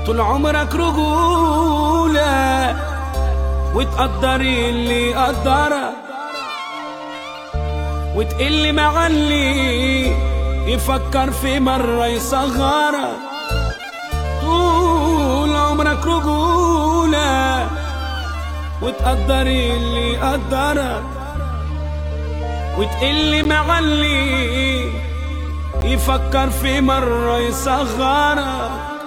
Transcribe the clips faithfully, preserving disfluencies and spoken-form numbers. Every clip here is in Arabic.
طول عمرك رجولة وتقدري اللي يقدرك، وتقل مع اللي يفكر في مرة يصغرك. طول عمرك رجولة وتقدري اللي يقدرك، وتقل مع اللي يفكر في مرة يصغرك.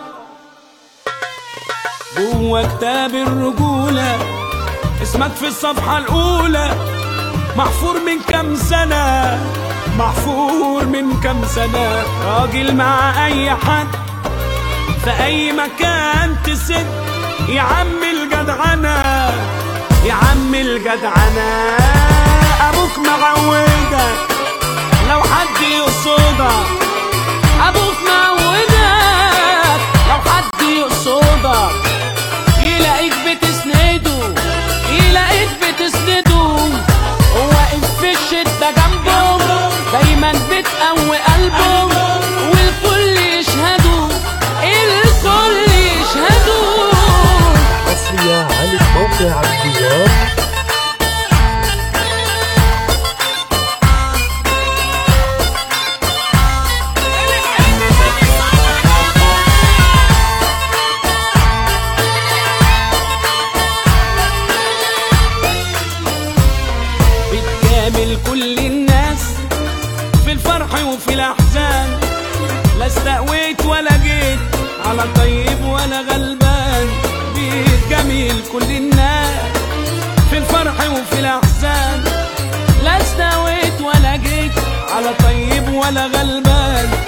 جوا كتاب الرجولة اسمك في الصفحة الأولى، محفور من كام سنة، محفور من كام سنة. راجل مع أي حد في أي مكان تسد، يا عم الجدعنة يا عم الجدعنة. أبوك معودك لو حد يقصدك، أبوك معودك لو حد يقصدك، يلاقيك بتسنده يلاقيك بتسنده، واقف في الشدة جنبه دايما بتقوي قلبه، والكل يشهدوا الكل يشهدوا. حصرية على موقع الديار. بتكامل كل الناس في الفرح وفي الأحزان، لا استقويت ولا جيت على طيب ولا غلبان. بتجامل كل الناس في الفرح وفي الأحزان، لا استويت ولا جيت على طيب ولا غلبان.